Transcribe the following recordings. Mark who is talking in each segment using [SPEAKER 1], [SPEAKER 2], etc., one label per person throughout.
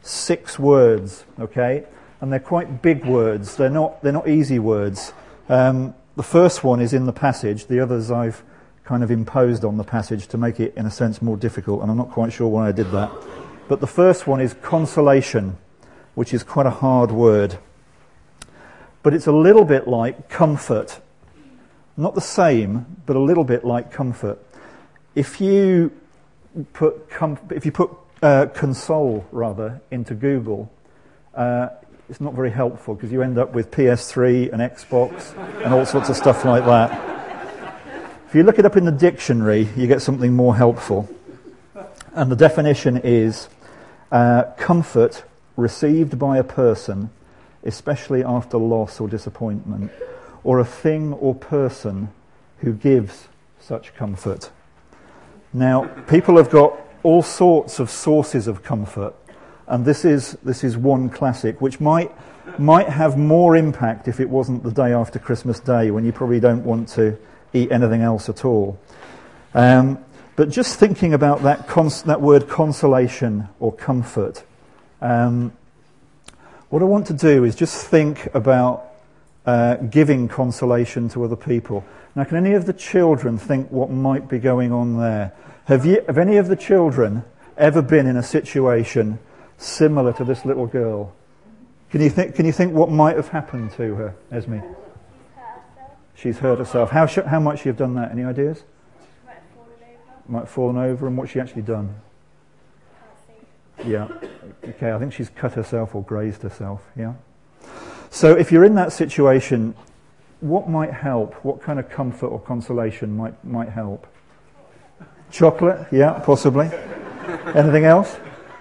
[SPEAKER 1] 6 words, okay? And they're quite big words. They're not easy words. The first one is in the passage. The others I've kind of imposed on the passage to make it, in a sense, more difficult, and I'm not quite sure why I did that. But the first one is consolation, which is quite a hard word. But it's a little bit like comfort. Not the same, but a little bit like comfort. If you put console rather into Google, it's not very helpful because you end up with PS3 and Xbox and all sorts of stuff like that. If you look it up in the dictionary, you get something more helpful. And the definition is comfort received by a person, especially after loss or disappointment, or a thing or person who gives such comfort. Now, people have got all sorts of sources of comfort, and this is one classic, which might have more impact if it wasn't the day after Christmas Day, when you probably don't want to eat anything else at all. But just thinking about that word consolation or comfort, what I want to do is just think about giving consolation to other people. Now, can any of the children think what might be going on there? Have any of the children ever been in a situation similar to this little girl? Can you think what might have happened to her, Esme? She's hurt herself. How might she have done that? Any ideas? She might have fallen over. And what's she actually done? Yeah. Okay, I think she's cut herself or grazed herself. Yeah. So if you're in that situation, what might help? What kind of comfort or consolation might help? Chocolate? Yeah, possibly. Anything else?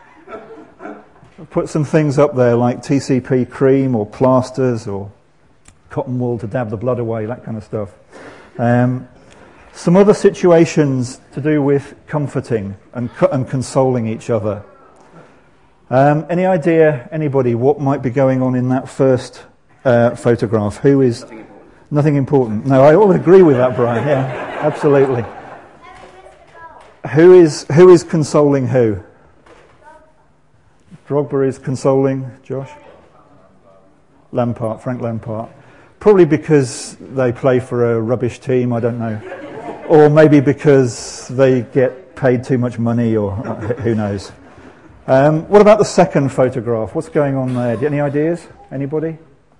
[SPEAKER 1] Put some things up there like TCP cream or plasters or cotton wool to dab the blood away, that kind of stuff. Some other situations to do with comforting and consoling each other. Any idea, anybody, what might be going on in that first photograph? Who is... Nothing important. No, I all agree with that, Brian. Yeah, absolutely. Who is consoling who? Drogba is consoling Josh? Frank Lampard. Probably because they play for a rubbish team, I don't know. Or maybe because they get paid too much money, or who knows. What about the second photograph? What's going on there? Any ideas? Anybody?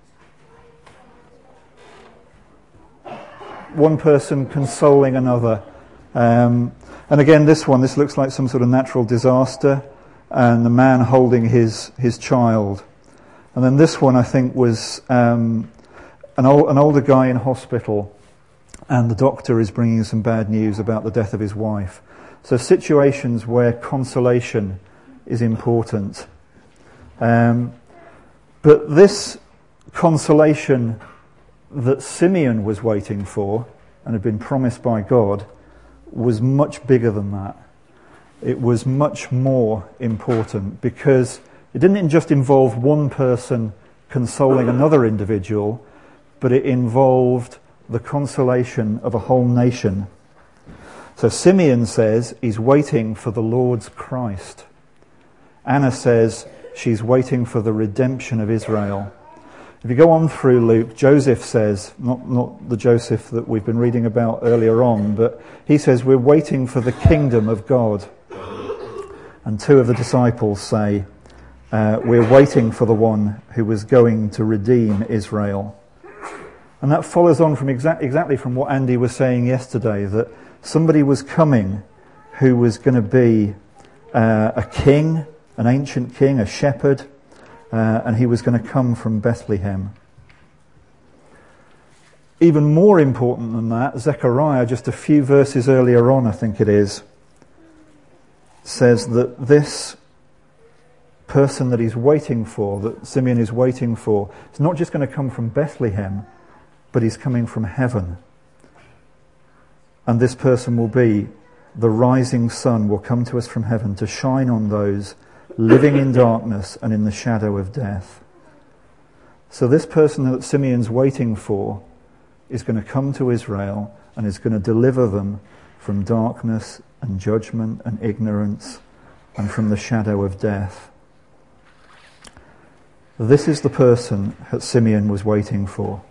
[SPEAKER 1] One person consoling another. And again, this looks like some sort of natural disaster, and the man holding his child. And then this one, I think, was an older guy in hospital, and the doctor is bringing some bad news about the death of his wife. So situations where consolation is important. But this consolation that Simeon was waiting for and had been promised by God was much bigger than that. It was much more important, because it didn't just involve one person consoling another individual, but it involved the consolation of a whole nation. So Simeon says he's waiting for the Lord's Christ. Anna says she's waiting for the redemption of Israel. If you go on through Luke, Joseph says, not the Joseph that we've been reading about earlier on, but he says we're waiting for the kingdom of God. And 2 of the disciples say, we're waiting for the one who was going to redeem Israel. And that follows on from exactly from what Andy was saying yesterday, that somebody was coming who was going to be a king, an ancient king, a shepherd, and he was going to come from Bethlehem. Even more important than that, Zechariah, just a few verses earlier on, I think it is, says that this person that he's waiting for, that Simeon is waiting for, is not just going to come from Bethlehem, but he's coming from heaven. And this person will be the rising sun, will come to us from heaven to shine on those living in darkness and in the shadow of death. So this person that Simeon's waiting for is going to come to Israel and is going to deliver them from darkness and judgment and ignorance and from the shadow of death. This is the person that Simeon was waiting for.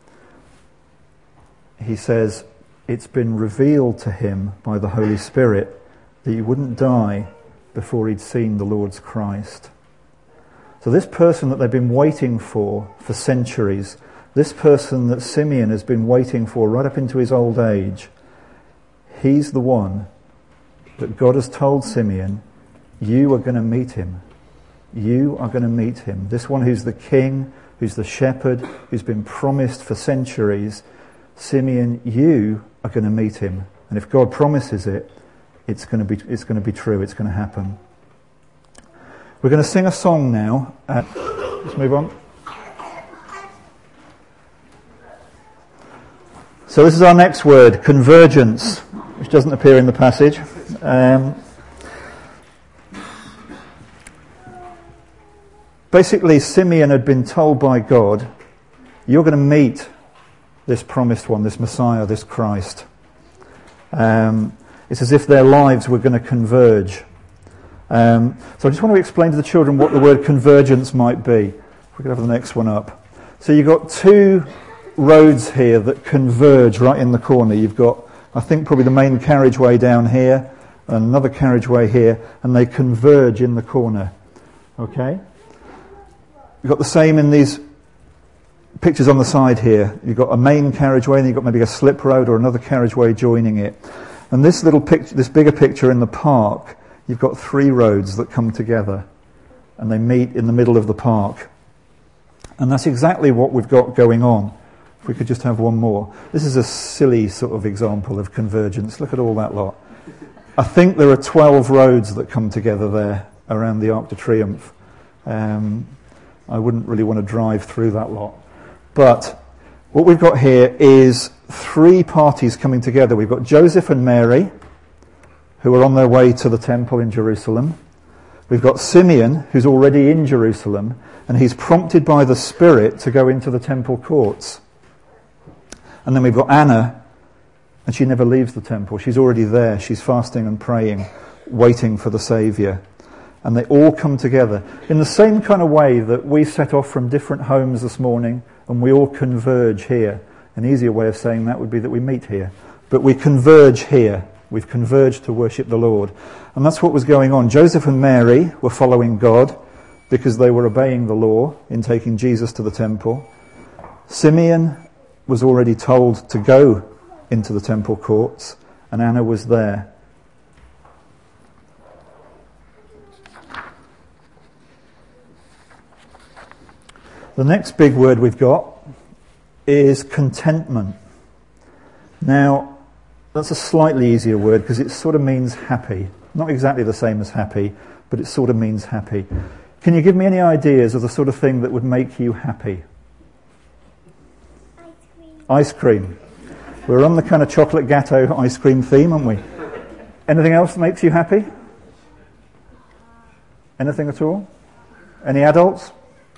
[SPEAKER 1] He says, it's been revealed to him by the Holy Spirit that he wouldn't die before he'd seen the Lord's Christ. So this person that they've been waiting for centuries, this person that Simeon has been waiting for right up into his old age, he's the one that God has told Simeon, you are going to meet him. You are going to meet him. This one who's the king, who's the shepherd, who's been promised for centuries. Simeon, you are going to meet him. And if God promises it, it's going to be true. It's going to happen. We're going to sing a song now. Let's move on. So this is our next word, convergence, which doesn't appear in the passage. Basically, Simeon had been told by God, you're going to meet this promised one, this Messiah, this Christ. It's as if their lives were going to converge. So I just want to explain to the children what the word convergence might be. If we could have the next one up. So you've got two roads here that converge right in the corner. You've got, I think, probably the main carriageway down here, and another carriageway here, and they converge in the corner. Okay? You've got the same in these pictures on the side here. You've got a main carriageway, and you've got maybe a slip road or another carriageway joining it. And this little picture, this bigger picture in the park, you've got three roads that come together, and they meet in the middle of the park. And that's exactly what we've got going on. If we could just have one more. This is a silly sort of example of convergence. Look at all that lot. I think there are 12 roads that come together there around the Arc de Triomphe. I wouldn't really want to drive through that lot. But what we've got here is three parties coming together. We've got Joseph and Mary, who are on their way to the temple in Jerusalem. We've got Simeon, who's already in Jerusalem, and he's prompted by the Spirit to go into the temple courts. And then we've got Anna, and she never leaves the temple. She's already there. She's fasting and praying, waiting for the Saviour. And they all come together in the same kind of way that we set off from different homes this morning, and we all converge here. An easier way of saying that would be that we meet here. But we converge here. We've converged to worship the Lord. And that's what was going on. Joseph and Mary were following God because they were obeying the law in taking Jesus to the temple. Simeon was already told to go into the temple courts, and Anna was there. The next big word we've got is contentment. Now, that's a slightly easier word because it sort of means happy. Not exactly the same as happy, but it sort of means happy. Can you give me any ideas of the sort of thing that would make you happy? Ice cream. We're on the kind of chocolate gâteau ice cream theme, aren't we? Anything else that makes you happy? Anything at all? Any adults?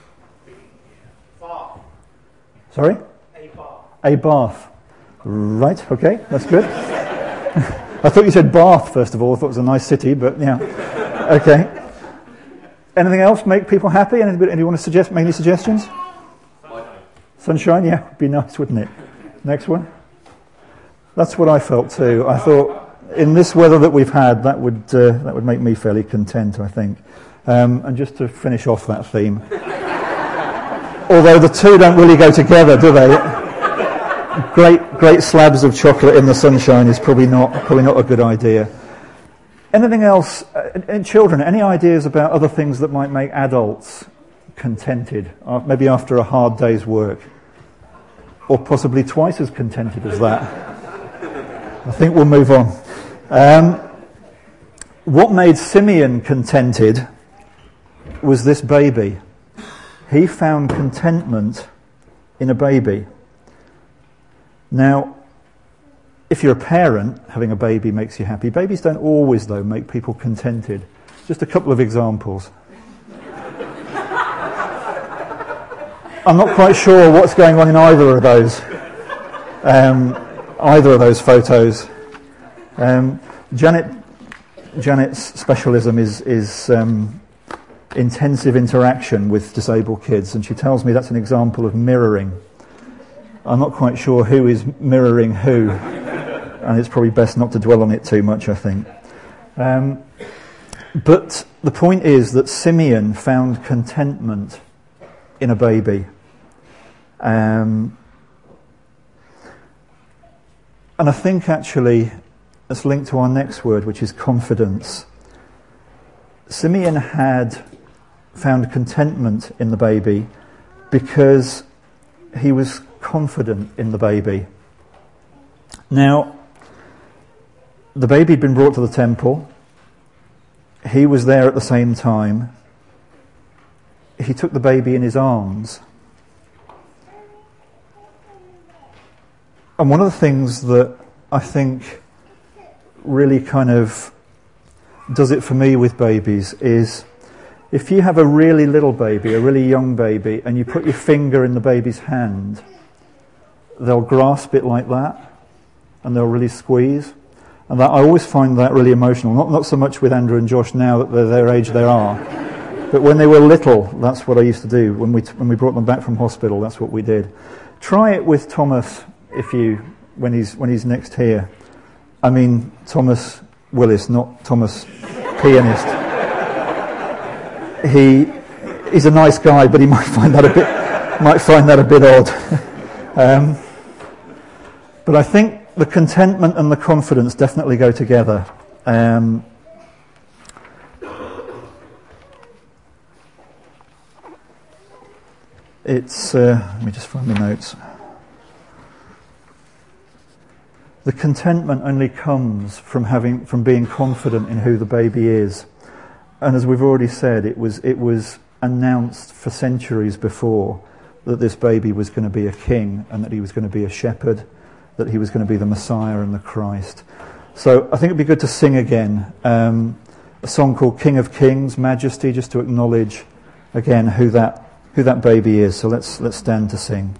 [SPEAKER 2] Bath.
[SPEAKER 1] Sorry?
[SPEAKER 2] A bath.
[SPEAKER 1] A bath. Right, okay, that's good. I thought you said Bath, first of all. I thought it was a nice city, but yeah. Okay. Anything else make people happy? Anybody want to suggest, make any suggestions? Sunshine, yeah, would be nice, wouldn't it? Next one. That's what I felt too. I thought in this weather that we've had, that would make me fairly content, I think. And just to finish off that theme, although the two don't really go together, do they? Great slabs of chocolate in the sunshine is probably not a good idea. Anything else, and children? Any ideas about other things that might make adults contented, maybe after a hard day's work, or possibly twice as contented as that? I think we'll move on. What made Simeon contented was this baby. He found contentment in a baby. Now, if you're a parent, having a baby makes you happy. Babies don't always, though, make people contented. Just a couple of examples. I'm not quite sure what's going on in either of those photos. Janet's specialism is intensive interaction with disabled kids, and she tells me that's an example of mirroring. I'm not quite sure who is mirroring who, and it's probably best not to dwell on it too much, I think. But the point is that Simeon found contentment in a baby. And I think actually it's linked to our next word, which is confidence. Simeon had found contentment in the baby because he was confident in the baby. Now, the baby had been brought to the temple. He was there at the same time. He took the baby in his arms. And one of the things that I think really kind of does it for me with babies is if you have a really little baby, a really young baby, and you put your finger in the baby's hand, they'll grasp it like that and they'll really squeeze. And that, I always find that really emotional. Not so much with Andrew and Josh now that they're their age they are, but when they were little, that's what I used to do. When we brought them back from hospital, that's what we did. Try it with Thomas when he's next here. I mean Thomas Willis, not Thomas pianist. He's a nice guy, but he might find that a bit odd. But I think the contentment and the confidence definitely go together. Let me just find the notes. The contentment only comes from being confident in who the baby is. And as we've already said, it was announced for centuries before that this baby was going to be a king and that he was going to be a shepherd, that he was going to be the Messiah and the Christ. So I think it'd be good to sing again a song called King of Kings, Majesty, just to acknowledge again who that baby is. So let's stand to sing.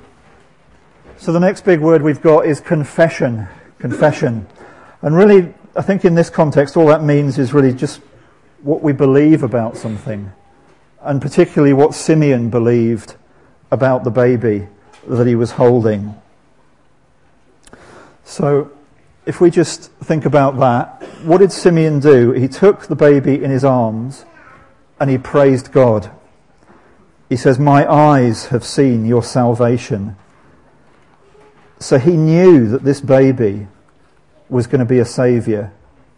[SPEAKER 1] So the next big word we've got is confession. Confession. And really, I think in this context, all that means is really just what we believe about something, and particularly what Simeon believed about the baby that he was holding. So, if we just think about that, what did Simeon do? He took the baby in his arms and he praised God. He says, "My eyes have seen your salvation." So he knew that this baby was going to be a saviour.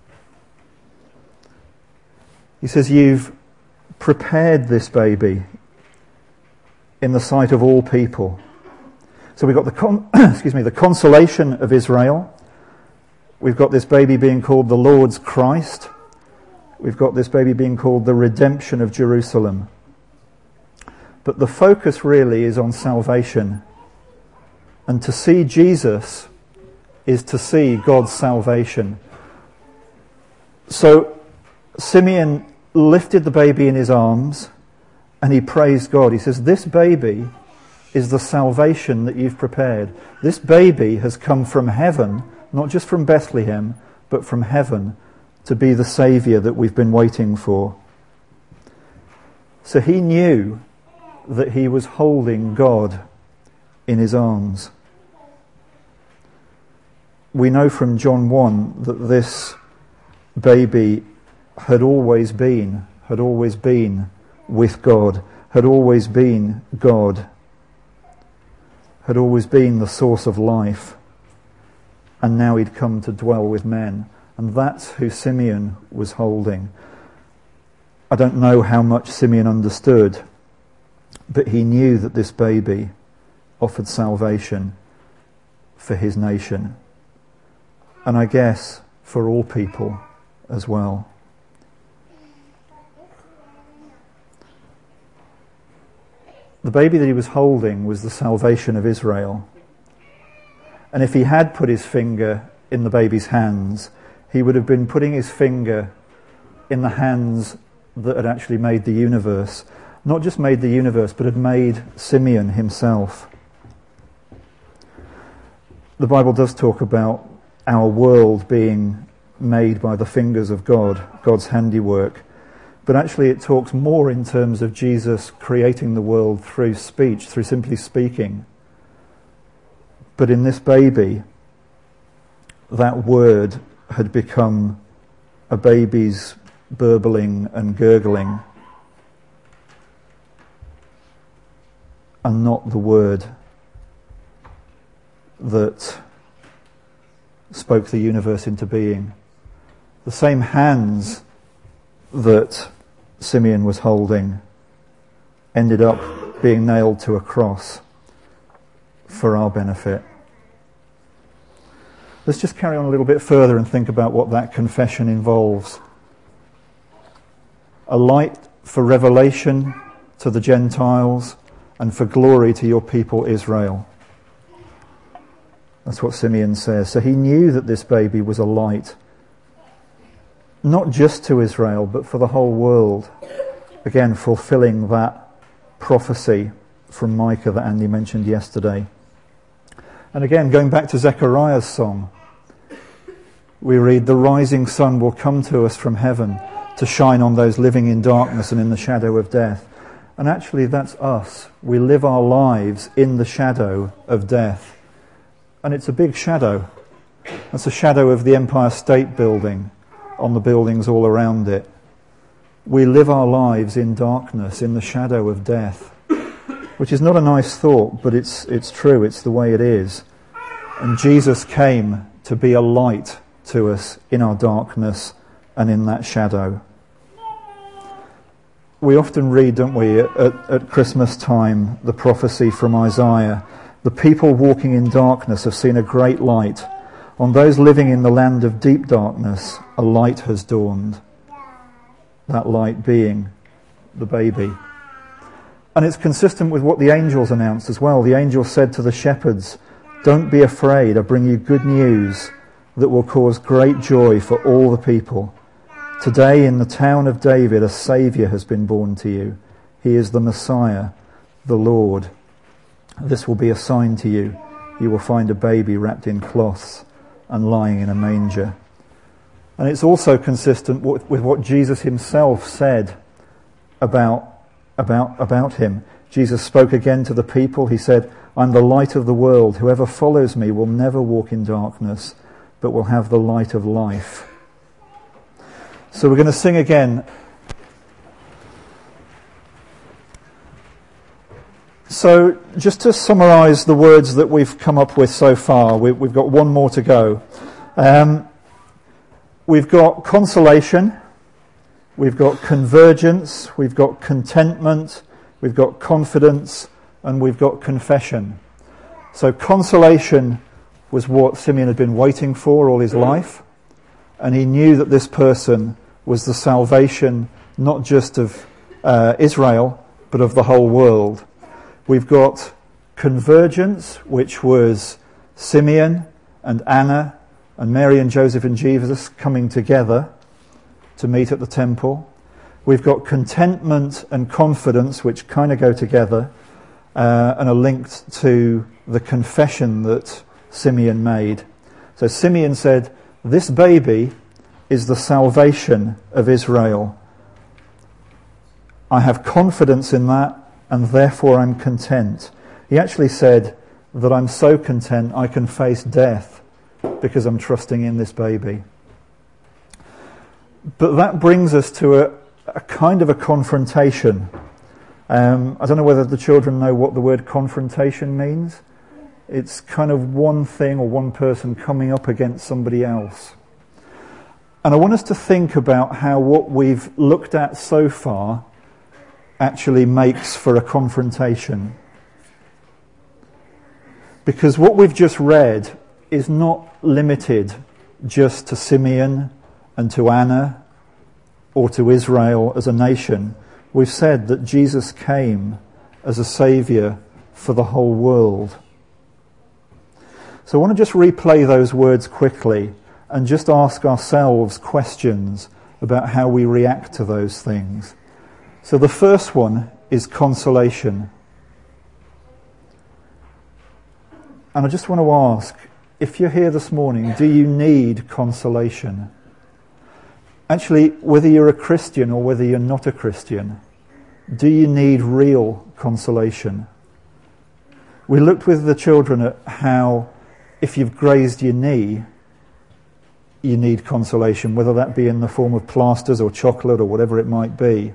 [SPEAKER 1] He says, "You've prepared this baby in the sight of all people." So we've got the consolation of Israel. We've got this baby being called the Lord's Christ. We've got this baby being called the redemption of Jerusalem. But the focus really is on salvation. And to see Jesus is to see God's salvation. So Simeon lifted the baby in his arms and he praised God. He says, "This baby is the salvation that you've prepared. This baby has come from heaven, not just from Bethlehem, but from heaven, to be the saviour that we've been waiting for." So he knew that he was holding God in his arms. We know from John 1 that this baby had always been with God, had always been God, had always been the source of life, and now he'd come to dwell with men. And that's who Simeon was holding. I don't know how much Simeon understood, but he knew that this baby offered salvation for his nation. And I guess for all people as well. The baby that he was holding was the salvation of Israel. And if he had put his finger in the baby's hands, he would have been putting his finger in the hands that had actually made the universe. Not just made the universe, but had made Simeon himself. The Bible does talk about our world being made by the fingers of God, God's handiwork. But actually it talks more in terms of Jesus creating the world through speech, through simply speaking. But in this baby, that word had become a baby's burbling and gurgling, and not the word that spoke the universe into being. The same hands that Simeon was holding ended up being nailed to a cross for our benefit. Let's just carry on a little bit further and think about what that confession involves. A light for revelation to the Gentiles and for glory to your people Israel. That's what Simeon says. So he knew that this baby was a light, not just to Israel, but for the whole world. Again, fulfilling that prophecy from Micah that Andy mentioned yesterday. And again, going back to Zechariah's song, we read, "The rising sun will come to us from heaven to shine on those living in darkness and in the shadow of death." And actually, that's us. We live our lives in the shadow of death. And it's a big shadow. That's a shadow of the Empire State Building on the buildings all around it. We live our lives in darkness, in the shadow of death, which is not a nice thought, but it's true. It's the way it is. And Jesus came to be a light to us in our darkness and in that shadow. We often read, don't we, at Christmas time, the prophecy from Isaiah. "The people walking in darkness have seen a great light. On those living in the land of deep darkness, a light has dawned." That light being the baby. And it's consistent with what the angels announced as well. The angels said to the shepherds, "Don't be afraid, I bring you good news that will cause great joy for all the people. Today in the town of David a Saviour has been born to you. He is the Messiah, the Lord. This will be a sign to you. You will find a baby wrapped in cloths and lying in a manger." And it's also consistent with what Jesus himself said about him. Jesus spoke again to the people. He said, "I'm the light of the world. Whoever follows me will never walk in darkness, but will have the light of life." So we're going to sing again. So just to summarise the words that we've come up with so far, we've got one more to go. We've got consolation, we've got convergence, we've got contentment, we've got confidence, and we've got confession. So consolation was what Simeon had been waiting for all his life, and he knew that this person was the salvation not just of Israel, but of the whole world. We've got convergence, which was Simeon and Anna and Mary and Joseph and Jesus coming together to meet at the temple. We've got contentment and confidence, which kind of go together and are linked to the confession that Simeon made. So Simeon said, "This baby is the salvation of Israel. I have confidence in that, and therefore I'm content." He actually said that I'm so content I can face death because I'm trusting in this baby. But that brings us to a kind of a confrontation. I don't know whether the children know what the word confrontation means. It's kind of one thing or one person coming up against somebody else. And I want us to think about how what we've looked at so far actually makes for a confrontation. Because what we've just read is not limited just to Simeon and to Anna or to Israel as a nation. We've said that Jesus came as a saviour for the whole world. So I want to just replay those words quickly and just ask ourselves questions about how we react to those things. So the first one is consolation. And I just want to ask, if you're here this morning, do you need consolation? Actually, whether you're a Christian or whether you're not a Christian, do you need real consolation? We looked with the children at how if you've grazed your knee, you need consolation, whether that be in the form of plasters or chocolate or whatever it might be.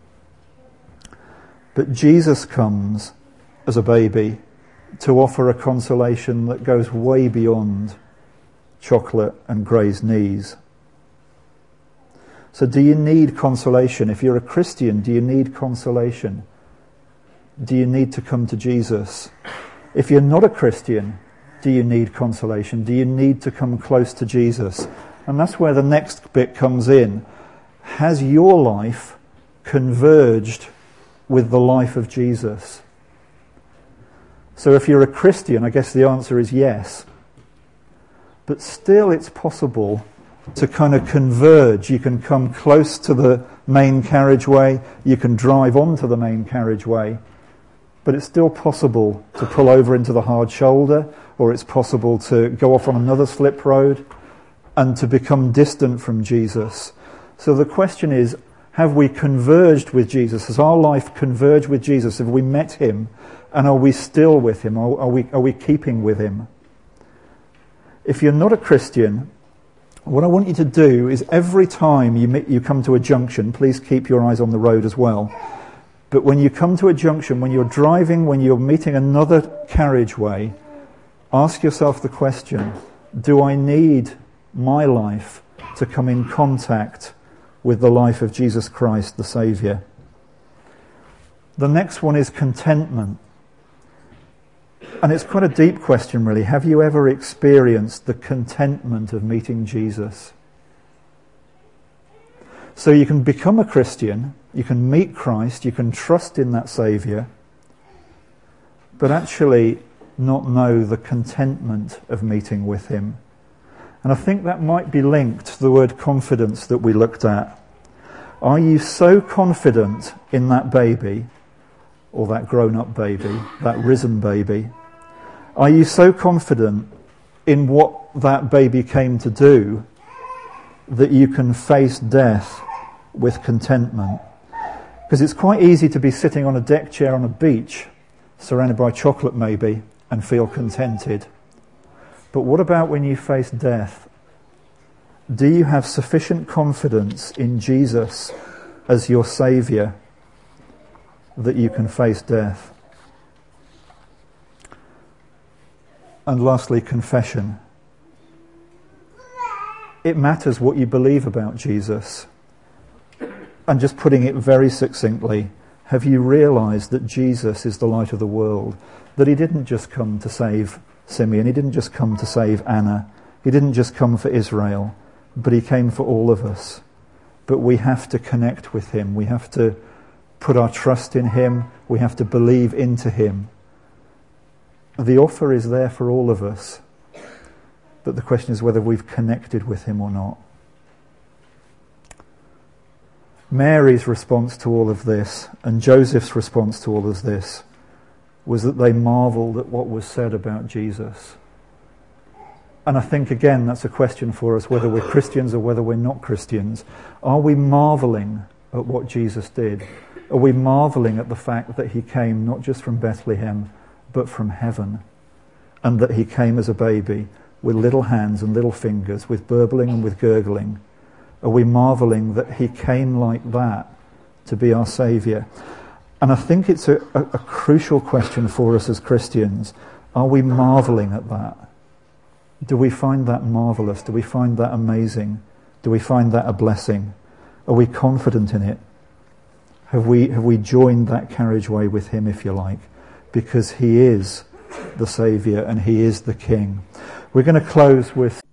[SPEAKER 1] But Jesus comes as a baby to offer a consolation that goes way beyond chocolate and grazed knees. So do you need consolation? If you're a Christian, do you need consolation? Do you need to come to Jesus? If you're not a Christian, do you need consolation? Do you need to come close to Jesus? And that's where the next bit comes in. Has your life converged with the life of Jesus? So if you're a Christian, I guess the answer is yes. But still it's possible to kind of converge. You can come close to the main carriageway, you can drive onto the main carriageway, but it's still possible to pull over into the hard shoulder, or it's possible to go off on another slip road and to become distant from Jesus. So the question is, have we converged with Jesus? Has our life converged with Jesus? Have we met him? And are we still with him? Are we keeping with him? If you're not a Christian, what I want you to do is every time you come to a junction, please keep your eyes on the road as well. But when you come to a junction, when you're driving, when you're meeting another carriageway, ask yourself the question, do I need my life to come in contact with the life of Jesus Christ, the Saviour? The next one is contentment. And it's quite a deep question, really. Have you ever experienced the contentment of meeting Jesus? So you can become a Christian, you can meet Christ, you can trust in that Saviour, but actually not know the contentment of meeting with him. And I think that might be linked to the word confidence that we looked at. Are you so confident in that baby, or that grown-up baby, that risen baby? Are you so confident in what that baby came to do that you can face death with contentment? Because it's quite easy to be sitting on a deck chair on a beach, surrounded by chocolate maybe, and feel contented. But what about when you face death? Do you have sufficient confidence in Jesus as your Saviour that you can face death? And lastly, confession. It matters what you believe about Jesus. And just putting it very succinctly, have you realised that Jesus is the light of the world? That he didn't just come to save Simeon, he didn't just come to save Anna, he didn't just come for Israel, but he came for all of us. But we have to connect with him, we have to put our trust in him, we have to believe into him. The offer is there for all of us, but the question is whether we've connected with him or not. Mary's response to all of this, and Joseph's response to all of this, was that they marvelled at what was said about Jesus. And I think, again, that's a question for us, whether we're Christians or whether we're not Christians. Are we marvelling at what Jesus did? Are we marvelling at the fact that he came not just from Bethlehem, but from heaven? And that he came as a baby, with little hands and little fingers, with burbling and with gurgling. Are we marvelling that he came like that to be our Saviour? And I think it's a crucial question for us as Christians. Are we marvelling at that? Do we find that marvellous? Do we find that amazing? Do we find that a blessing? Are we confident in it? Have we joined that carriageway with him, if you like? Because he is the Saviour and he is the King. We're going to close with